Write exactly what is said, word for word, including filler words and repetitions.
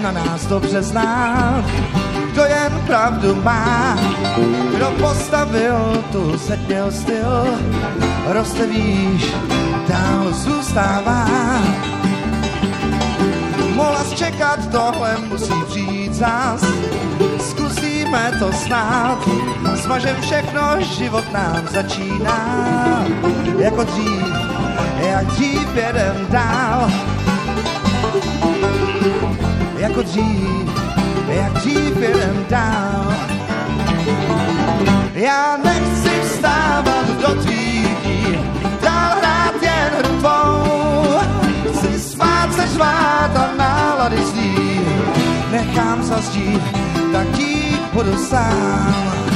a nás dobře zná, kdo jen pravdu má, kdo postavil tu zeď měl styl, roste výš, dál zůstává. Mohla čekat, tohle musí přijít zás, zkusíme to snad, smažem všechno, život nám začíná, jako dřív, jak dřív jedem dál, jako dřív, jak dřív jedem dál. Já nechci vstávat do tvých dní, dál hrát jen hru tvou, chci smát se řvát a nálady zlý, nechám zazdít, tak jít budu sám.